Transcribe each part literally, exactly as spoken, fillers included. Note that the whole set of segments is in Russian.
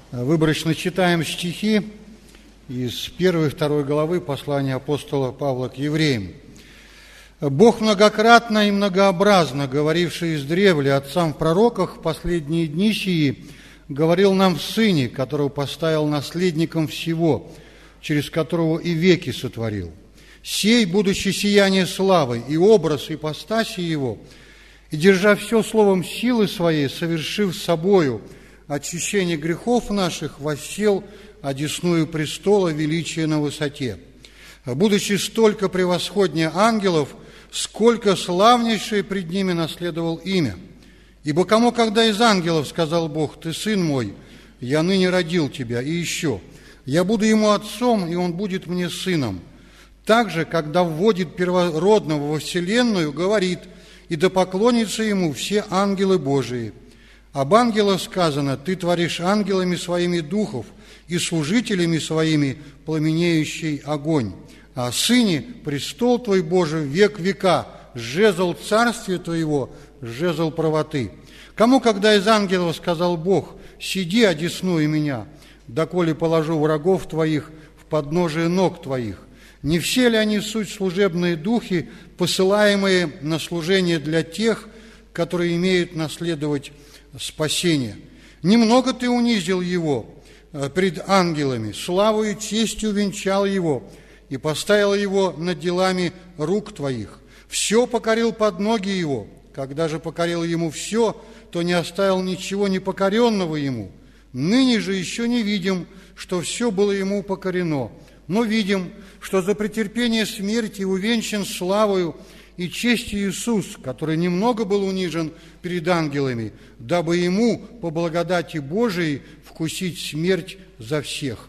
Выборочно читаем стихи из первой и второй главы послания апостола Павла к евреям. «Бог многократно и многообразно, говоривший издревле отцам в пророках, в последние дни сии, говорил нам в Сыне, которого поставил наследником всего, через которого и веки сотворил. Сей, будучи сияние славы и образ ипостаси Его, и, держа все словом силы Своей, совершив собою очищение грехов наших, воссел одесную престола величия на высоте, будучи столько превосходнее ангелов, сколько славнейшее пред ними наследовал имя. Ибо кому, когда из ангелов сказал Бог: «Ты сын мой, я ныне родил тебя», и еще: «Я буду ему отцом, и он будет мне сыном». Также, когда вводит первородного во вселенную, говорит: «И да поклонятся ему все ангелы Божии». Об ангелах сказано: «Ты творишь ангелами своими духов и служителями своими пламенеющий огонь». А о Сыне: «Престол Твой, Боже, век века, жезл царствия Твоего, жезл правоты». Кому, когда из ангелов сказал Бог: «Сиди, одесную меня, доколе положу врагов Твоих в подножие ног Твоих». Не все ли они суть служебные духи, посылаемые на служение для тех, которые имеют наследовать спасение? Немного Ты унизил его пред ангелами, славу и честью венчал его и поставил его над делами рук Твоих. Все покорил под ноги его. Когда же покорил ему все, то не оставил ничего непокоренного ему. Ныне же еще не видим, что все было ему покорено, но видим, что за претерпение смерти увенчан славою и честью Иисус, который немного был унижен перед ангелами, дабы ему, по благодати Божией, вкусить смерть за всех.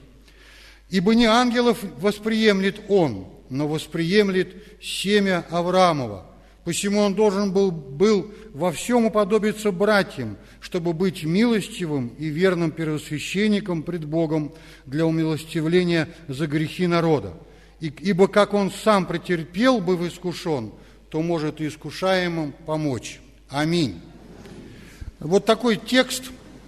Ибо не ангелов восприемлет он, но восприемлет семя Авраамова. Посему он должен был, был во всем уподобиться братьям, чтобы быть милостивым и верным первосвященником пред Богом для умилостивления за грехи народа. И, ибо как он сам претерпел, быв искушен, то может и искушаемым помочь. Аминь. Вот такой текст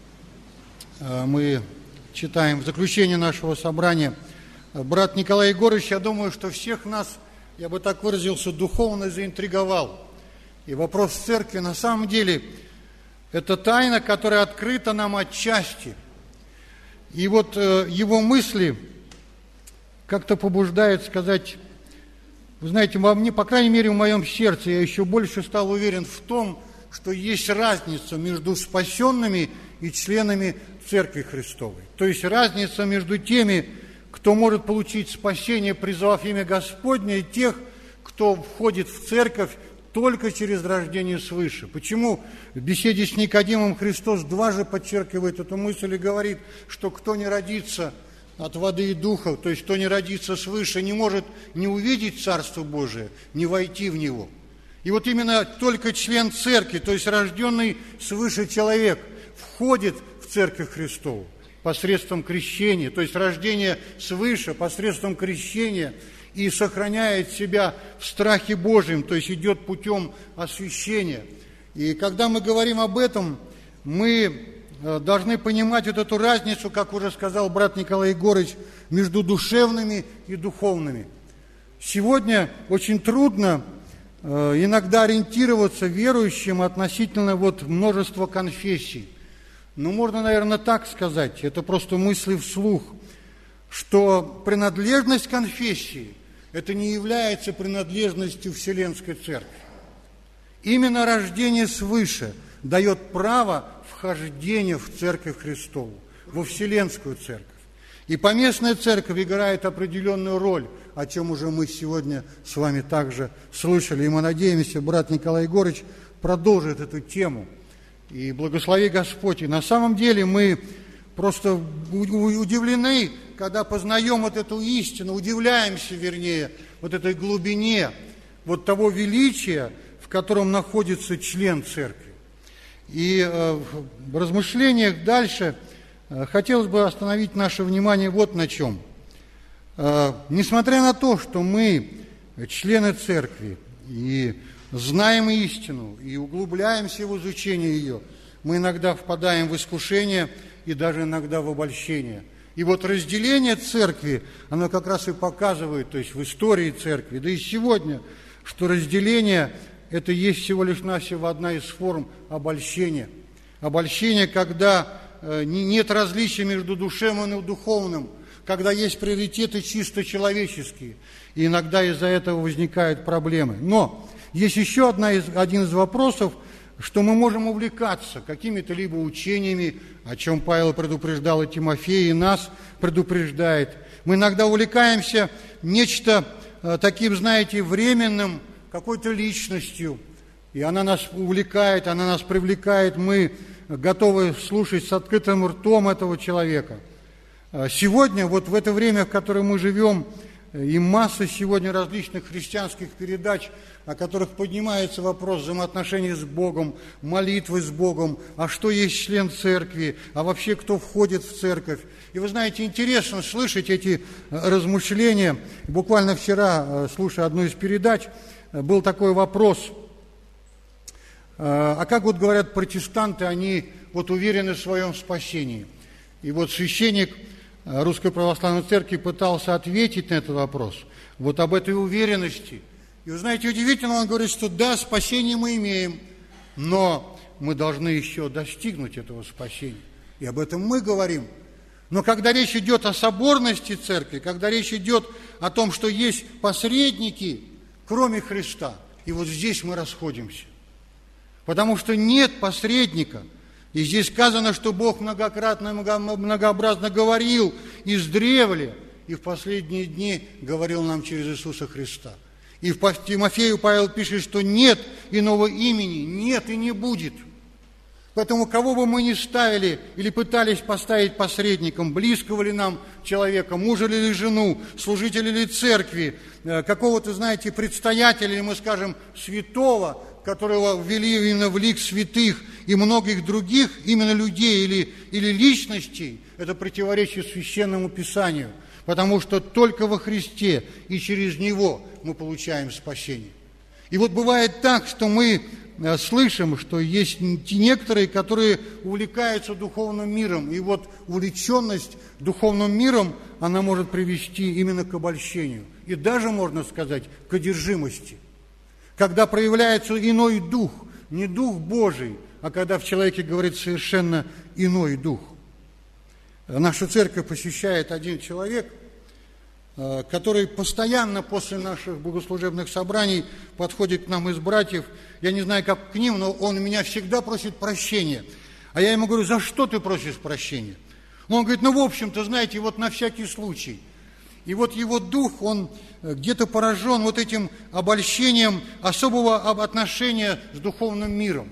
мы читаем в заключение нашего собрания. Брат Николай Егорович, я думаю, что всех нас, я бы так выразился, духовно заинтриговал. И вопрос церкви на самом деле это тайна, которая открыта нам отчасти. И вот его мысли как-то побуждают сказать: вы знаете, во мне, по крайней мере, в моем сердце я еще больше стал уверен в том, что есть разница между спасенными и членами Церкви Христовой. То есть разница между теми, кто может получить спасение, призвав имя Господне, и тех, кто входит в церковь только через рождение свыше. Почему в беседе с Никодимом Христос дважды подчеркивает эту мысль и говорит, что кто не родится от воды и духа, то есть кто не родится свыше, не может не увидеть Царство Божие, не войти в него. И вот именно только член церкви, то есть рожденный свыше человек, входит в Церковь Христову посредством крещения, то есть рождение свыше посредством крещения, и сохраняет себя в страхе Божьем, то есть идет путем освящения. И когда мы говорим об этом, мы должны понимать вот эту разницу, как уже сказал брат Николай Егорович, между душевными и духовными. Сегодня очень трудно иногда ориентироваться верующим относительно вот множества конфессий. Ну, можно, наверное, так сказать, это просто мысли вслух, что принадлежность конфессии – это не является принадлежностью Вселенской Церкви. Именно рождение свыше дает право вхождения в Церковь Христову, во Вселенскую Церковь. И поместная церковь играет определенную роль, о чем уже мы сегодня с вами также слышали. И мы надеемся, брат Николай Егорович продолжит эту тему. И благослови Господь. И на самом деле мы просто удивлены, когда познаем вот эту истину, удивляемся, вернее, вот этой глубине, вот того величия, в котором находится член церкви. И э, в размышлениях дальше э, хотелось бы остановить наше внимание вот на чем. Э, несмотря на то, что мы члены церкви и знаем истину, и углубляемся в изучение ее, мы иногда впадаем в искушение и даже иногда в обольщение. И вот разделение церкви, оно как раз и показывает, то есть в истории церкви, да и сегодня, что разделение – это есть всего лишь навсего одна из форм обольщения. Обольщение, когда э, нет различия между душевным и духовным, когда есть приоритеты чисто человеческие, и иногда из-за этого возникают проблемы. Но есть еще одна из, один из вопросов, что мы можем увлекаться какими-то либо учениями, о чем Павел предупреждал и Тимофей, и нас предупреждает. Мы иногда увлекаемся нечто э, таким, знаете, временным, какой-то личностью, и она нас увлекает, она нас привлекает, мы готовы слушать с открытым ртом этого человека. Сегодня, вот в это время, в которое мы живем, и масса сегодня различных христианских передач, о которых поднимается вопрос взаимоотношений с Богом, молитвы с Богом, а что есть член церкви, а вообще кто входит в церковь. И вы знаете, интересно слышать эти размышления. Буквально вчера, слушая одну из передач, был такой вопрос, а как вот говорят протестанты, они вот уверены в своем спасении. И вот священник Русской Православной Церкви пытался ответить на этот вопрос, вот об этой уверенности. И вы знаете, удивительно, он говорит, что да, спасение мы имеем, но мы должны еще достигнуть этого спасения. И об этом мы говорим. Но когда речь идет о соборности церкви, когда речь идет о том, что есть посредники, кроме Христа, и вот здесь мы расходимся. Потому что нет посредника. И здесь сказано, что Бог многократно и многообразно говорил издревле, и в последние дни говорил нам через Иисуса Христа. И в Тимофею Павел пишет, что нет иного имени, нет и не будет. Поэтому кого бы мы ни ставили или пытались поставить посредником, близкого ли нам человека, мужа ли жену, служителя ли церкви, какого-то, знаете, предстоятеля, или мы скажем, святого, которого ввели именно в лик святых, и многих других именно людей или, или личностей, это противоречит Священному Писанию, потому что только во Христе и через Него мы получаем спасение. И вот бывает так, что мы слышим, что есть некоторые, которые увлекаются духовным миром, и вот увлеченность духовным миром, она может привести именно к обольщению, и даже, можно сказать, к одержимости. Когда проявляется иной дух, не дух Божий, а когда в человеке говорит совершенно иной дух. Нашу церковь посещает один человек, который постоянно после наших богослужебных собраний подходит к нам из братьев. Я не знаю, как к ним, но он меня всегда просит прощения. А я ему говорю, за что ты просишь прощения? Он говорит, ну, в общем-то, знаете, вот на всякий случай. И вот его дух, он где-то поражен вот этим обольщением особого отношения с духовным миром.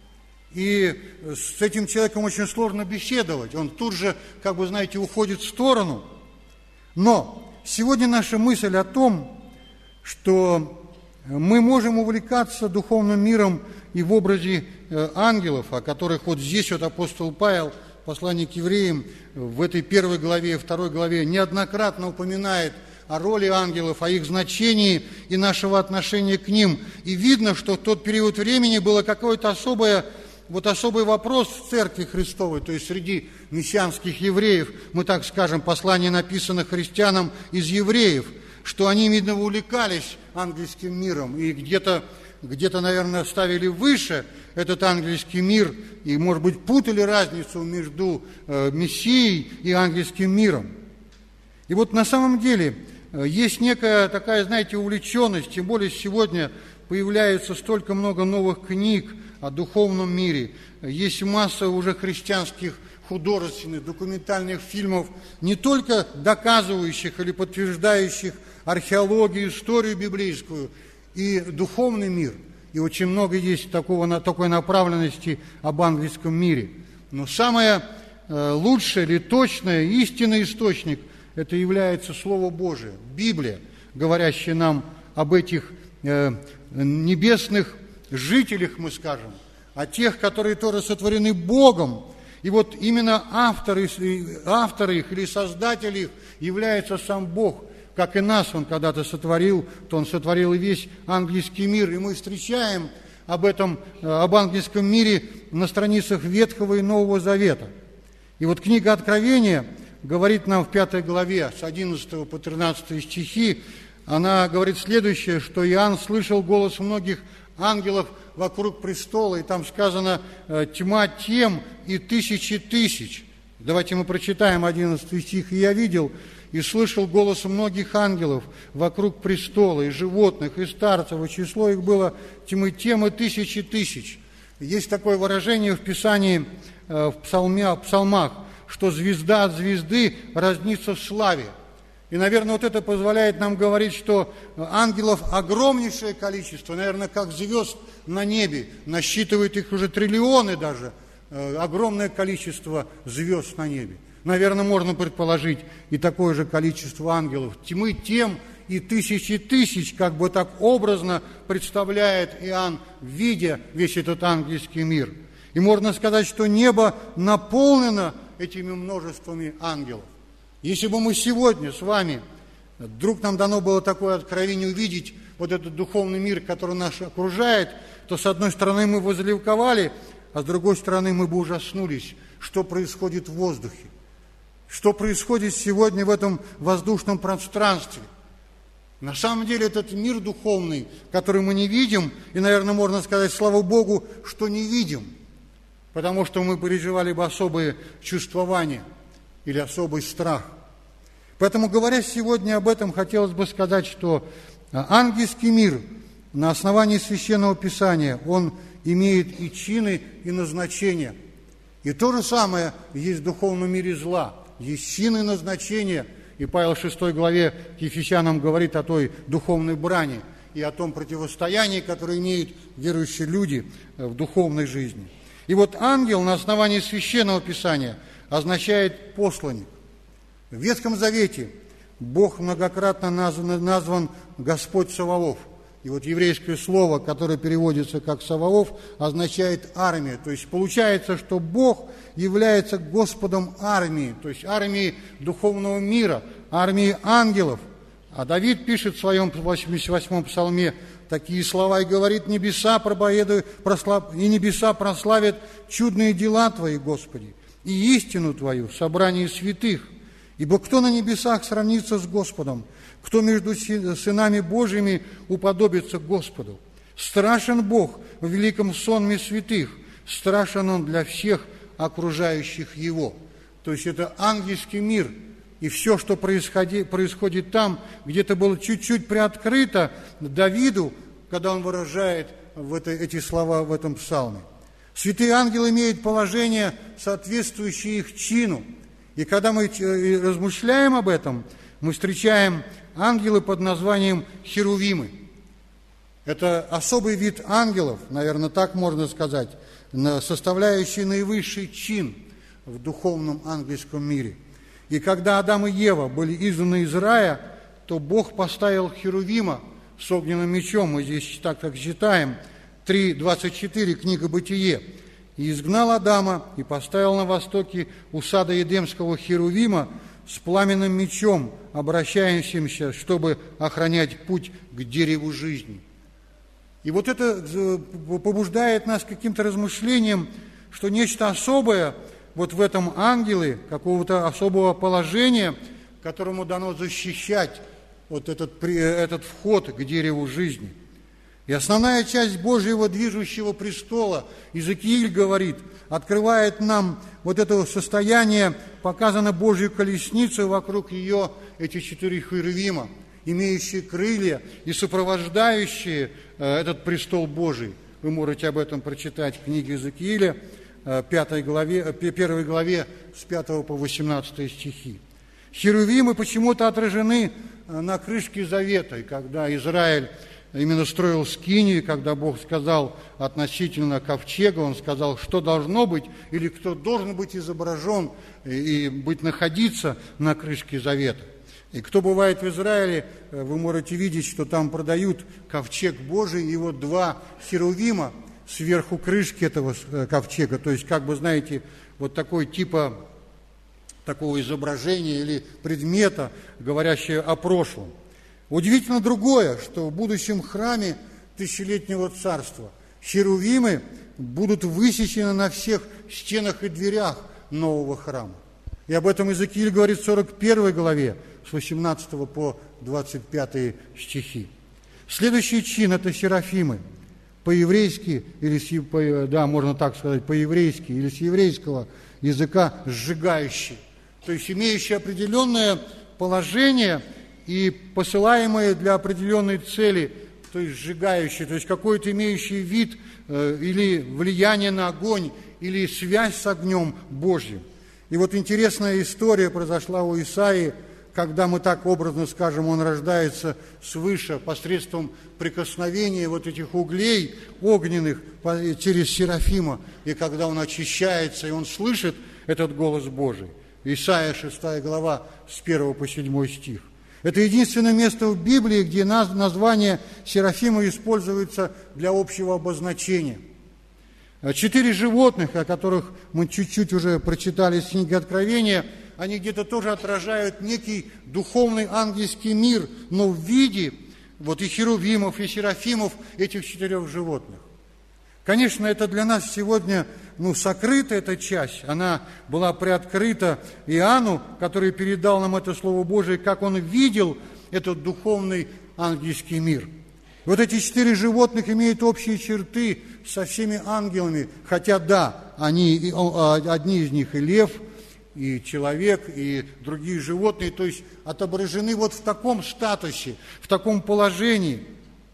И с этим человеком очень сложно беседовать. Он тут же, как бы, знаете, уходит в сторону. Но сегодня наша мысль о том, что мы можем увлекаться духовным миром и в образе ангелов, о которых вот здесь вот апостол Павел, послание к евреям, в этой первой главе и второй главе неоднократно упоминает о роли ангелов, о их значении и нашего отношения к ним. И видно, что в тот период времени было какое-то особое, вот особый вопрос в Церкви Христовой, то есть среди мессианских евреев, мы так скажем, послание написано христианам из евреев, что они, видно, увлекались ангельским миром и где-то, где-то, наверное, ставили выше этот ангельский мир и, может быть, путали разницу между э, Мессией и ангельским миром. И вот на самом деле э, есть некая такая, знаете, увлеченность, тем более сегодня появляется столько много новых книг о духовном мире, есть масса уже христианских художественных, документальных фильмов, не только доказывающих или подтверждающих археологию, историю библейскую и духовный мир. И очень много есть такого, такой направленности об ангельском мире. Но самое лучшее или точное, истинный источник, это является Слово Божие, Библия, говорящая нам об этих э, небесных жителях, мы скажем, о тех, которые тоже сотворены Богом. И вот именно авторы, авторы их или создатели их является сам Бог. Как и нас Он когда-то сотворил, то Он сотворил и весь ангельский мир. И мы встречаем об этом, об ангельском мире на страницах Ветхого и Нового Завета. И вот книга Откровения говорит нам в пятой главе, с одиннадцатого по тринадцатый стихи, она говорит следующее, что Иоанн слышал голос многих ангелов вокруг престола, и там сказано «тьма тем и тысячи тысяч». Давайте мы прочитаем одиннадцатый стих. «И я видел и слышал голос многих ангелов вокруг престола, и животных, и старцев, и число их было тьмы тем и тысячи тысяч». Есть такое выражение в Писании, в, псалме, в псалмах, что звезда от звезды разнится в славе. И, наверное, вот это позволяет нам говорить, что ангелов огромнейшее количество, наверное, как звезд на небе, насчитывают их уже триллионы даже, огромное количество звезд на небе. Наверное, можно предположить и такое же количество ангелов. Тьмы тем и тысячи тысяч, как бы так образно представляет Иоанн, видя весь этот ангельский мир. И можно сказать, что небо наполнено этими множествами ангелов. Если бы мы сегодня с вами, вдруг нам дано было такое откровение увидеть вот этот духовный мир, который нас окружает, то с одной стороны мы возликовали, а с другой стороны мы бы ужаснулись, что происходит в воздухе, что происходит сегодня в этом воздушном пространстве. На самом деле этот мир духовный, который мы не видим, и, наверное, можно сказать, слава Богу, что не видим, потому что мы переживали бы особые чувствования или особый страх. Поэтому, говоря сегодня об этом, хотелось бы сказать, что ангельский мир на основании Священного Писания, он имеет и чины, и назначения. И то же самое есть в духовном мире зла. Есть чины и назначения. И Павел в шестой главе к Ефесянам говорит о той духовной брани и о том противостоянии, которое имеют верующие люди в духовной жизни. И вот ангел на основании Священного Писания означает посланник. В Ветхом Завете Бог многократно назван, назван Господь Саваоф. И вот еврейское слово, которое переводится как Саваоф, означает армия. То есть получается, что Бог является Господом армии, то есть армии духовного мира, армии ангелов. А Давид пишет в своем восемьдесят восьмом псалме такие слова и говорит: «Небеса проповедуют, прослав... и небеса прославят чудные дела Твои, Господи, и истину Твою в собрании святых. Ибо кто на небесах сравнится с Господом? Кто между сынами Божьими уподобится Господу? Страшен Бог в великом сонме святых, страшен Он для всех окружающих Его». То есть это ангельский мир, и все, что происходит, происходит там, где-то было чуть-чуть приоткрыто Давиду, когда он выражает в это, эти слова в этом псалме. Святые ангелы имеют положение, соответствующее их чину. И когда мы размышляем об этом, мы встречаем ангелы под названием херувимы. Это особый вид ангелов, наверное, так можно сказать, составляющий наивысший чин в духовном ангельском мире. И когда Адам и Ева были изгнаны из рая, то Бог поставил херувима с огненным мечом. Мы здесь так как читаем, три двадцать четыре, книга «Бытие». «И изгнал Адама, и поставил на востоке у сада Едемского херувима с пламенным мечом, обращающимся, чтобы охранять путь к дереву жизни». И вот это побуждает нас к каким-то размышлениям, что нечто особое вот в этом ангеле, какого-то особого положения, которому дано защищать вот этот, этот вход к дереву жизни. И основная часть Божьего движущего престола, Иезекииль говорит, открывает нам вот это состояние, показано Божью колесницей, вокруг ее эти четыре херувима, имеющие крылья и сопровождающие э, этот престол Божий. Вы можете об этом прочитать в книге Иезекииля, э, пятой главе, э, первой главе с пятого по восемнадцатый стихи. Херувимы почему-то отражены э, на крышке завета, и когда Израиль именно строил скинию, когда Бог сказал относительно ковчега, Он сказал, что должно быть или кто должен быть изображен и быть находиться на крышке завета. И кто бывает в Израиле, вы можете видеть, что там продают ковчег Божий, и вот два херувима сверху крышки этого ковчега, то есть, как бы, знаете, вот такой типа такого изображения или предмета, говорящего о прошлом. Удивительно другое, что в будущем храме тысячелетнего царства херувимы будут высечены на всех стенах и дверях нового храма. И об этом Иезекииль говорит в сорок первой главе, с восемнадцатого по двадцать пятый стихи. Следующий чин – это серафимы. По-еврейски, или с, по, да, можно так сказать, по-еврейски, или с еврейского языка «сжигающий». То есть имеющий определенное положение и посылаемое для определенной цели, то есть сжигающий, то есть какой-то имеющий вид э, или влияние на огонь, или связь с огнем Божьим. И вот интересная история произошла у Исаии, когда мы так образно скажем, он рождается свыше посредством прикосновения вот этих углей огненных через Серафима, и когда он очищается, и он слышит этот голос Божий. Исайя шестая глава, с первого по седьмой стих. Это единственное место в Библии, где название Серафима используется для общего обозначения. Четыре животных, о которых мы чуть-чуть уже прочитали из книги Откровения, они где-то тоже отражают некий духовный ангельский мир, но в виде вот и херувимов, и серафимов, этих четырех животных. Конечно, это для нас сегодня ну, сокрыта эта часть, она была приоткрыта Иоанну, который передал нам это Слово Божие, как он видел этот духовный ангельский мир. Вот эти четыре животных имеют общие черты со всеми ангелами, хотя да, они, одни из них и лев, и человек, и другие животные, то есть отображены вот в таком статусе, в таком положении.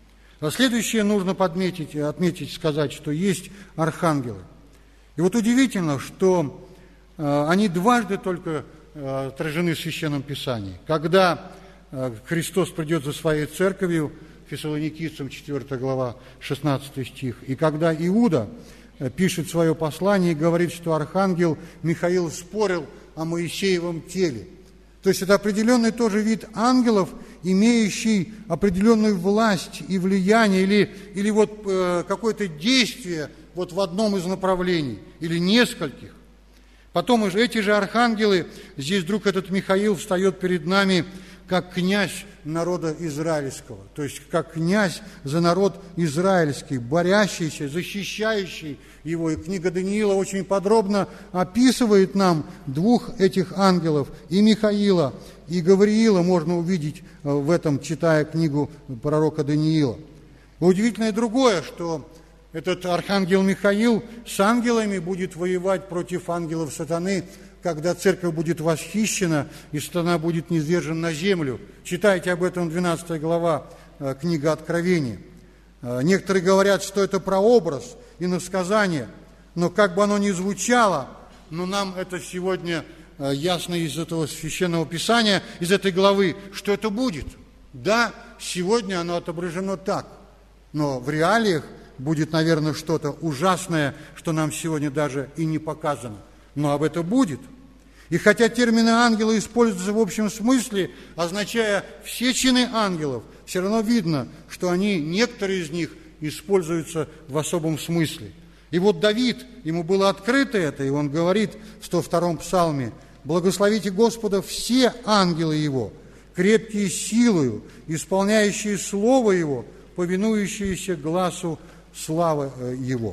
А следующее нужно подметить, отметить, сказать, что есть архангелы. И вот удивительно, что э, они дважды только э, отражены в Священном Писании. Когда э, Христос придет за своей церковью, Фессалоникийцам четвёртая глава, шестнадцатый стих, и когда Иуда пишет свое послание и говорит, что архангел Михаил спорил о Моисеевом теле. То есть это определенный тоже вид ангелов, имеющий определенную власть и влияние, или, или вот э, какое-то действие вот в одном из направлений, или нескольких. Потом эти же архангелы, здесь вдруг этот Михаил встает перед нами как князь народа израильского, то есть как князь за народ израильский, борящийся, защищающий его. И книга Даниила очень подробно описывает нам двух этих ангелов, и Михаила, и Гавриила можно увидеть в этом, читая книгу пророка Даниила. Удивительное другое, что этот архангел Михаил с ангелами будет воевать против ангелов сатаны, когда церковь будет восхищена, и сатана будет низвержен на землю. Читайте об этом двенадцатая глава, книга Откровения. Некоторые говорят, что это прообраз, иносказание, но как бы оно ни звучало, но нам это сегодня ясно из этого Священного Писания, из этой главы, что это будет. Да, сегодня оно отображено так, но в реалиях будет, наверное, что-то ужасное, что нам сегодня даже и не показано. Но об этом будет. И хотя термины ангела используются в общем смысле, означая все чины ангелов, все равно видно, что они, некоторые из них, используются в особом смысле. И вот Давид, ему было открыто это, и он говорит в сто втором псалме: «Благословите Господа все ангелы Его, крепкие силою, исполняющие Слово Его, повинующиеся гласу славы Его».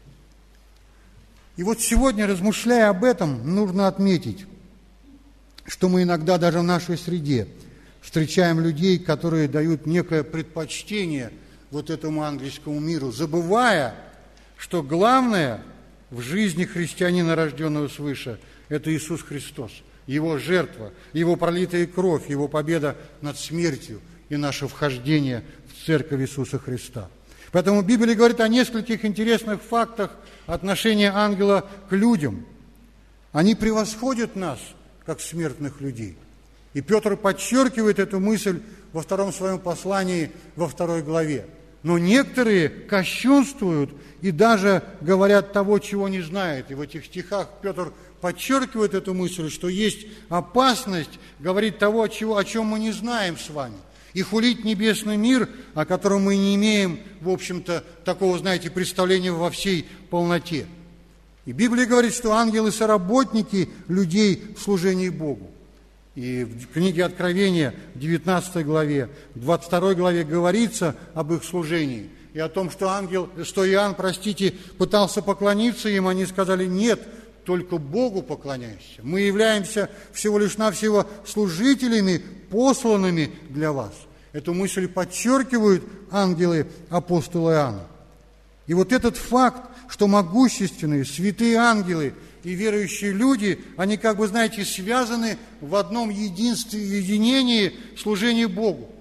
И вот сегодня, размышляя об этом, нужно отметить, что мы иногда даже в нашей среде встречаем людей, которые дают некое предпочтение вот этому ангельскому миру, забывая, что главное в жизни христианина, рожденного свыше, это Иисус Христос, Его жертва, Его пролитая кровь, Его победа над смертью и наше вхождение в церковь Иисуса Христа. Поэтому Библия говорит о нескольких интересных фактах отношения ангела к людям. Они превосходят нас, как смертных людей. И Петр подчеркивает эту мысль во втором своем послании, во второй главе. Но некоторые кощунствуют и даже говорят того, чего не знают. И в этих стихах Петр подчеркивает эту мысль, что есть опасность говорить того, чего, о чем мы не знаем с вами. И хулить небесный мир, о котором мы не имеем, в общем-то, такого, знаете, представления во всей полноте. И Библия говорит, что ангелы – соработники людей в служении Богу. И в книге Откровения, в девятнадцатой главе, в двадцать второй главе говорится об их служении. И о том, что ангел, что Иоанн, простите, пытался поклониться им, они сказали: «Нет, только Богу поклоняйся. Мы являемся всего лишь навсего служителями, посланными для вас. Эту мысль подчеркивают ангелы апостола Иоанна. И вот этот факт, что могущественные, святые ангелы и верующие люди, они, как бы, знаете, связаны в одном единстве, единении служения Богу.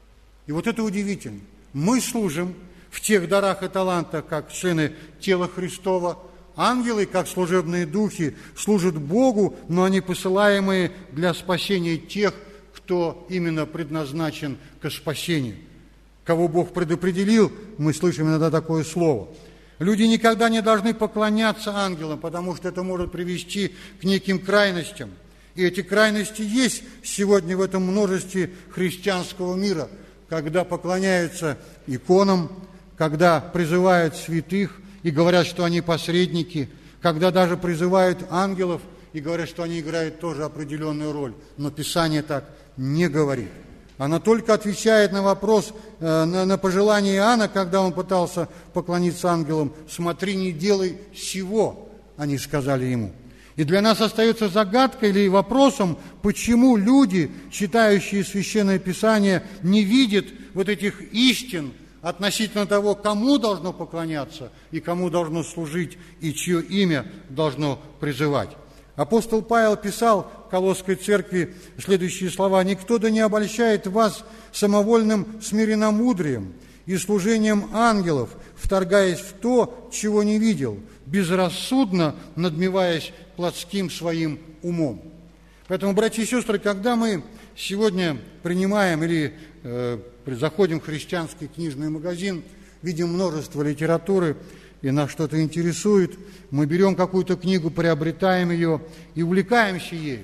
И вот это удивительно. Мы служим в тех дарах и талантах, как члены тела Христова. Ангелы, как служебные духи, служат Богу, но они посылаемые для спасения тех, кто именно предназначен к спасению. Кого Бог предопределил, мы слышим иногда такое слово. Люди никогда не должны поклоняться ангелам, потому что это может привести к неким крайностям. И эти крайности есть сегодня в этом множестве христианского мира, когда поклоняются иконам, когда призывают святых и говорят, что они посредники, когда даже призывают ангелов и говорят, что они играют тоже определенную роль. Но Писание так не говорит. Она только отвечает на вопрос, на, на пожелание Иоанна, когда он пытался поклониться ангелам: «Смотри, не делай сего», они сказали ему. И для нас остается загадкой или вопросом, почему люди, читающие Священное Писание, не видят вот этих истин относительно того, кому должно поклоняться и кому должно служить, и чье имя должно призывать. Апостол Павел писал Колосской церкви следующие слова: «Никто да не обольщает вас самовольным смиренномудрием и служением ангелов, вторгаясь в то, чего не видел, безрассудно надмеваясь плотским своим умом». Поэтому, братья и сестры, когда мы сегодня принимаем или э, заходим в христианский книжный магазин, видим множество литературы, и нас что-то интересует, мы берем какую-то книгу, приобретаем ее и увлекаемся ею.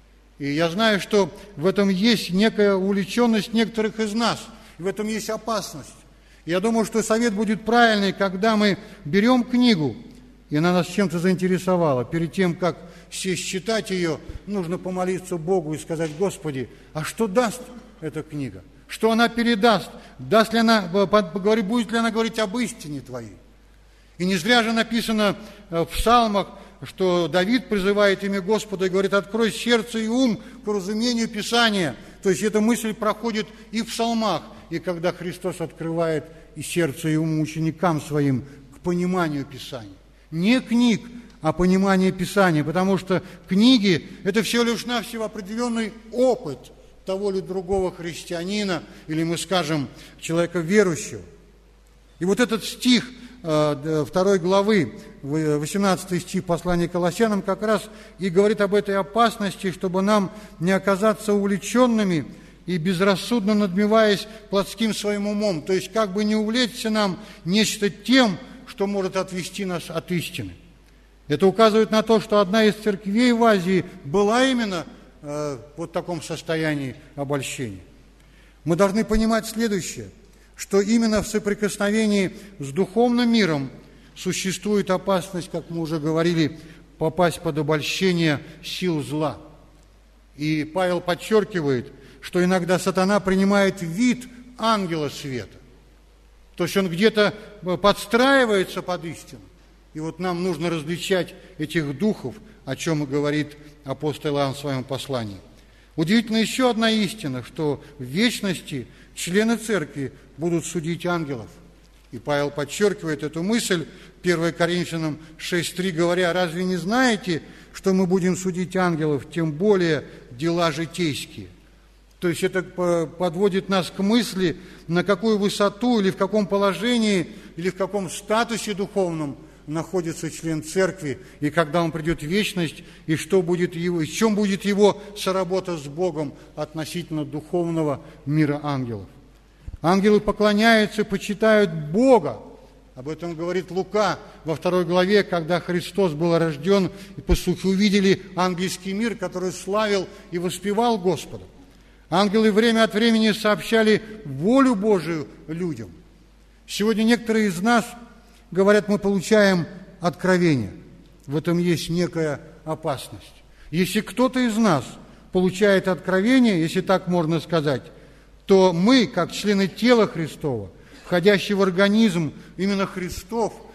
И я знаю, что в этом есть некая увлеченность некоторых из нас, и в этом есть опасность. Я думаю, что совет будет правильный, когда мы берем книгу, и она нас чем-то заинтересовала. Перед тем, как сесть читать ее, нужно помолиться Богу и сказать: «Господи, а что даст эта книга? Что она передаст? Даст ли она, будет ли она говорить об истине Твоей?» И не зря же написано в Псалмах, что Давид призывает имя Господа и говорит: «Открой сердце и ум к разумению Писания». То есть эта мысль проходит и в Псалмах, и когда Христос открывает и сердце, и ум ученикам своим к пониманию Писания. Не книг, а понимание Писания, потому что книги – это всего лишь навсего определенный опыт того или другого христианина, или, мы скажем, человека верующего. И вот этот стих второй главы, восемнадцатый стих послания к Колоссянам, как раз и говорит об этой опасности, чтобы нам не оказаться увлеченными и безрассудно надмеваясь плотским своим умом, то есть как бы не увлечься нам нечто тем, что может отвести нас от истины. Это указывает на то, что одна из церквей в Азии была именно э, вот в таком состоянии обольщения. Мы должны понимать следующее, что именно в соприкосновении с духовным миром существует опасность, как мы уже говорили, попасть под обольщение сил зла. И Павел подчеркивает, что иногда сатана принимает вид ангела света. То есть он где-то подстраивается под истину. И вот нам нужно различать этих духов, о чем и говорит апостол Иоанн в своем послании. Удивительно еще одна истина, что в вечности члены церкви будут судить ангелов. И Павел подчеркивает эту мысль первое Коринфянам шесть три, говоря: «Разве не знаете, что мы будем судить ангелов, тем более дела житейские?» То есть это подводит нас к мысли, на какую высоту или в каком положении, или в каком статусе духовном находится член церкви, и когда он придет в вечность, и что будет его, и в чем будет его соработа с Богом относительно духовного мира ангелов. Ангелы поклоняются, почитают Бога. Об этом говорит Лука во второй главе, когда Христос был рожден, и послухи увидели ангельский мир, который славил и воспевал Господа. Ангелы время от времени сообщали волю Божию людям. Сегодня некоторые из нас говорят: мы получаем откровение. В этом есть некая опасность. Если кто-то из нас получает откровение, если так можно сказать, то мы, как члены тела Христова, входящие в организм именно Христов,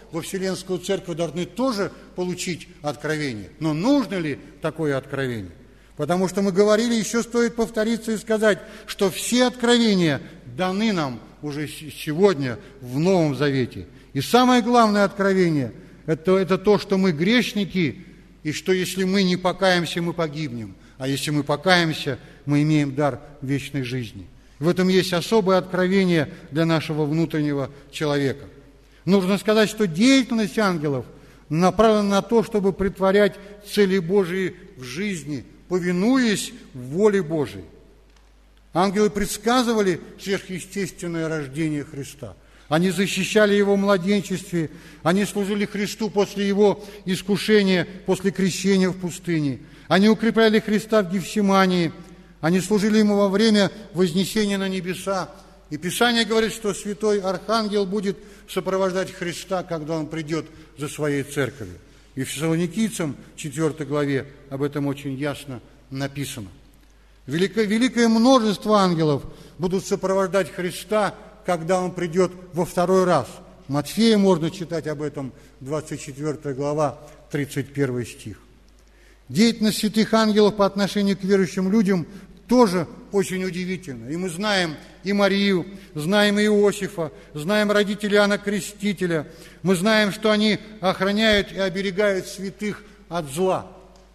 во Вселенскую Церковь должны тоже получить откровение. Но нужно ли такое откровение? Потому что мы говорили, еще стоит повториться и сказать, что все откровения даны нам уже сегодня в Новом Завете. И самое главное откровение – это, это то, что мы грешники, и что если мы не покаемся, мы погибнем. А если мы покаемся, мы имеем дар вечной жизни. В этом есть особое откровение для нашего внутреннего человека. Нужно сказать, что деятельность ангелов направлена на то, чтобы претворять цели Божьи в жизни, повинуясь воле Божией. Ангелы предсказывали сверхъестественное рождение Христа. Они защищали Его в младенчестве, они служили Христу после Его искушения, после крещения в пустыне. Они укрепляли Христа в Гефсимании, они служили Ему во время вознесения на небеса. И Писание говорит, что святой Архангел будет сопровождать Христа, когда Он придет за Своей церковью. И в Фессалоникийцам, четвёртой главе, об этом очень ясно написано. Великое, великое множество ангелов будут сопровождать Христа, когда Он придет во второй раз. Матфея можно читать об этом, двадцать четвёртая глава, тридцать первый стих. Деятельность святых ангелов по отношению к верующим людям тоже очень удивительна. И мы знаем и Марию, знаем и Иосифа, знаем родителей Иоанна Крестителя. Мы знаем, что они охраняют и оберегают святых от зла.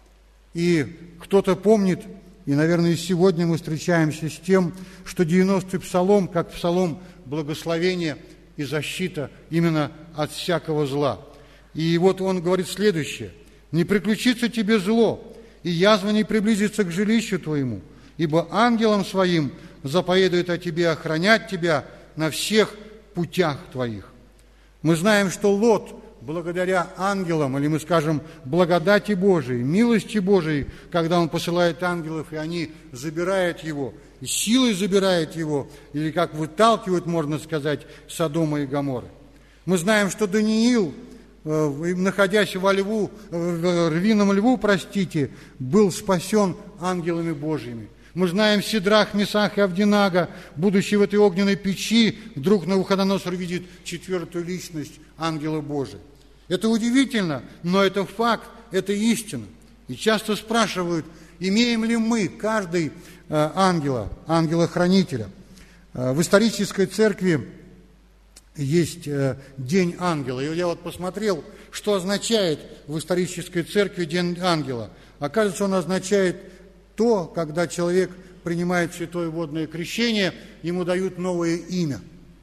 И кто-то помнит, и, наверное, сегодня мы встречаемся с тем, что девяностый псалом, как псалом благословения и защита именно от всякого зла. И вот он говорит следующее. «Не приключится тебе зло, и язва не приблизится к жилищу твоему, ибо ангелам своим заповедует о тебе охранять тебя на всех путях твоих». Мы знаем, что Лот, благодаря ангелам, или мы скажем, благодати Божией, милости Божией, когда он посылает ангелов, и они забирают его, и силой забирают его, или как выталкивают, можно сказать, Содома и Гоморры. Мы знаем, что Даниил, находясь во льву, в рвином льву, простите, был спасен ангелами Божьими. Мы знаем Сидрах, Месах и Авдинага, будучи в этой огненной печи, вдруг Навуходоносор видит четвертую личность ангела Божия. Это удивительно, но это факт, это истина. И часто спрашивают, имеем ли мы, каждый ангела, ангела-хранителя. В исторической церкви есть День ангела. И я вот посмотрел, что означает в исторической церкви День ангела. Оказывается, он означает то, когда человек принимает святое водное крещение, ему дают новое имя.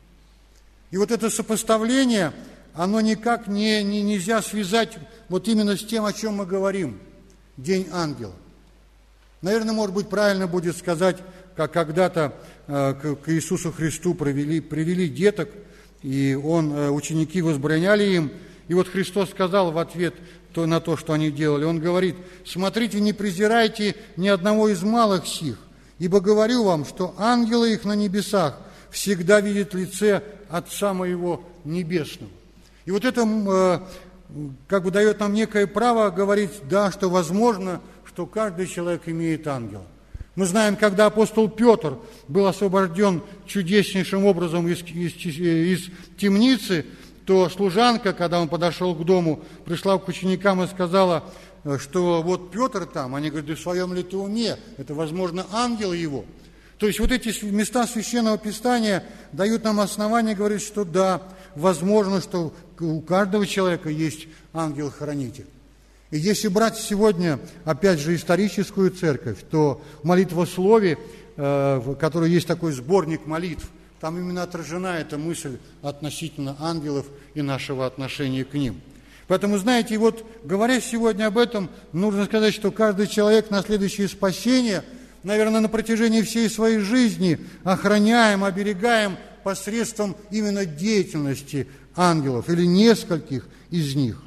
И вот это сопоставление, оно никак не, не, нельзя связать вот именно с тем, о чем мы говорим. День ангела. Наверное, может быть, правильно будет сказать, как когда-то э, к, к Иисусу Христу привели, привели деток, и он, э, ученики возбраняли им. И вот Христос сказал в ответ то, на то, что они делали, Он говорит: «Смотрите, не презирайте ни одного из малых сих, ибо говорю вам, что ангелы их на небесах всегда видят лице Отца Моего Небесного». И вот это э, как бы дает нам некое право говорить, да, что возможно, что каждый человек имеет ангела. Мы знаем, когда апостол Петр был освобожден чудеснейшим образом из, из, из темницы, то служанка, когда он подошел к дому, пришла к ученикам и сказала, что вот Петр там. Они говорят: да в своем ли ты уме? Это, возможно, ангел его. То есть вот эти места Священного Писания дают нам основание говорить, что да, возможно, что у каждого человека есть ангел-хранитель. И если брать сегодня, опять же, историческую церковь, то в молитвослове, в которой есть такой сборник молитв, там именно отражена эта мысль относительно ангелов и нашего отношения к ним. Поэтому, знаете, вот говоря сегодня об этом, нужно сказать, что каждый человек на следующее спасение, наверное, на протяжении всей своей жизни охраняем, оберегаем посредством именно деятельности ангелов или нескольких из них.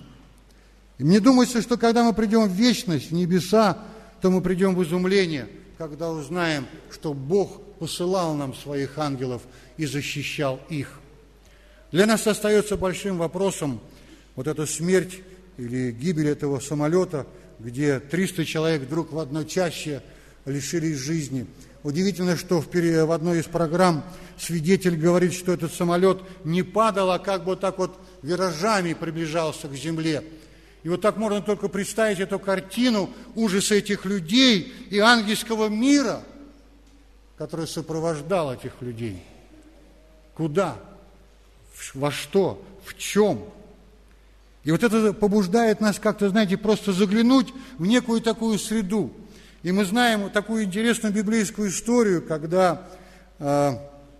И мне думается, что когда мы придем в вечность, в небеса, то мы придем в изумление, когда узнаем, что Бог посылал нам своих ангелов и защищал их. Для нас остается большим вопросом вот эта смерть или гибель этого самолета, где триста человек вдруг в одной чаще лишились жизни. Удивительно, что в одной из программ свидетель говорит, что этот самолет не падал, а как бы так вот виражами приближался к земле. И вот так можно только представить эту картину ужаса этих людей и ангельского мира, который сопровождал этих людей. Куда? Во что? В чем? И вот это побуждает нас как-то, знаете, просто заглянуть в некую такую среду. И мы знаем такую интересную библейскую историю, когда э,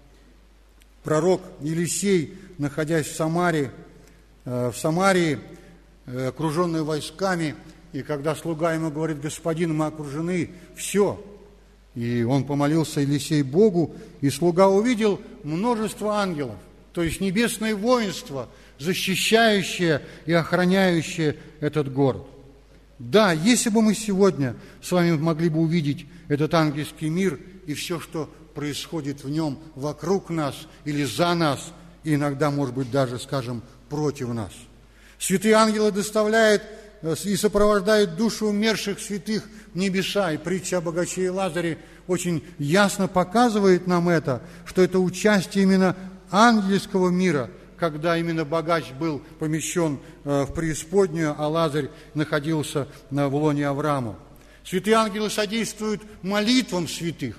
пророк Елисей, находясь в Самаре, э, в Самарии, э, окруженный войсками, и когда слуга ему говорит: господин, мы окружены, все. И он помолился, Елисей, Богу, и слуга увидел множество ангелов, то есть небесное воинство, защищающее и охраняющее этот город. Да, если бы мы сегодня с вами могли бы увидеть этот ангельский мир и все, что происходит в нем вокруг нас или за нас, и иногда, может быть, даже, скажем, против нас. Святые ангелы доставляют и сопровождают душу умерших святых в небеса. И притча о богаче и Лазаре очень ясно показывает нам это, что это участие именно ангельского мира, когда именно богач был помещен в преисподнюю, а Лазарь находился в лоне Авраама. Святые ангелы содействуют молитвам святых.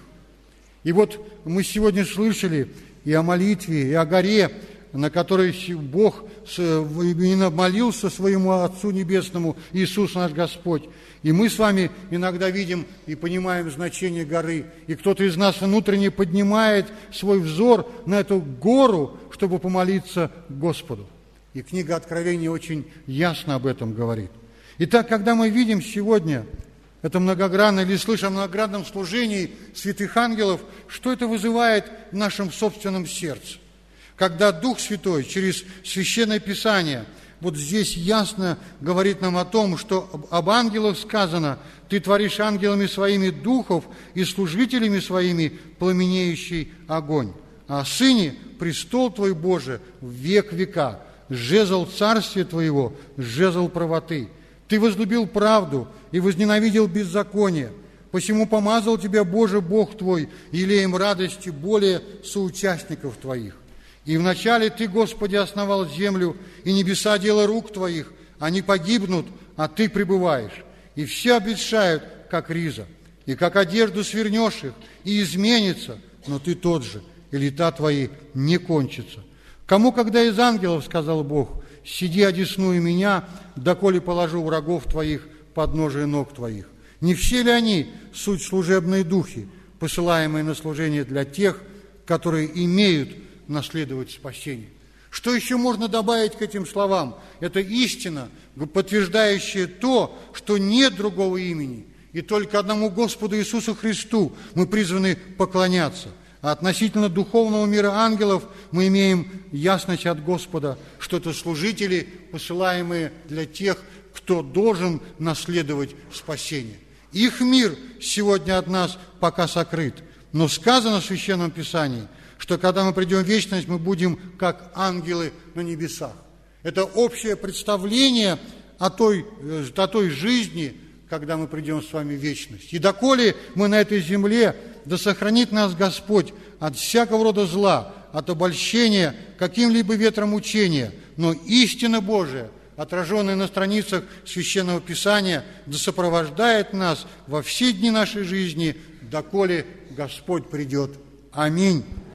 И вот мы сегодня слышали и о молитве, и о горе, на которой Бог именно молился своему Отцу Небесному, Иисус наш Господь. И мы с вами иногда видим и понимаем значение горы. И кто-то из нас внутренне поднимает свой взор на эту гору, чтобы помолиться Господу. И книга Откровения очень ясно об этом говорит. Итак, когда мы видим сегодня это многогранное, или слышим о многогранном служении святых ангелов, что это вызывает в нашем собственном сердце? Когда Дух Святой через Священное Писание вот здесь ясно говорит нам о том, что об ангелах сказано: «Ты творишь ангелами своими духов и служителями своими пламенеющий огонь. А о Сыне престол Твой, Боже, в век века, жезл царствия Твоего, жезл правоты. Ты возлюбил правду и возненавидел беззаконие. Посему помазал Тебя, Боже, Бог Твой, елеем радости более соучастников Твоих. И вначале Ты, Господи, основал землю, и небеса дело рук Твоих. Они погибнут, а Ты пребываешь. И все обветшают, как риза, и как одежду свернешь их, и изменится, но Ты тот же, и лета Твои не кончатся. Кому, когда из ангелов, сказал Бог, сиди одесную меня, доколе положу врагов Твоих под ножие ног Твоих? Не все ли они суть служебные духи, посылаемые на служение для тех, которые имеют наследовать спасение? Что еще можно добавить к этим словам? Это истина, подтверждающая то, что нет другого имени, и только одному Господу Иисусу Христу мы призваны поклоняться. А относительно духовного мира ангелов мы имеем ясность от Господа, что это служители, посылаемые для тех, кто должен наследовать спасение. Их мир сегодня от нас пока сокрыт, но сказано в Священном Писании, что когда мы придем в вечность, мы будем как ангелы на небесах. Это общее представление о той, о той жизни, когда мы придем с вами в вечность. И доколе мы на этой земле, да сохранит нас Господь от всякого рода зла, от обольщения каким-либо ветром учения, но истина Божия, отраженная на страницах Священного Писания, да сопровождает нас во все дни нашей жизни, доколе Господь придет. Аминь.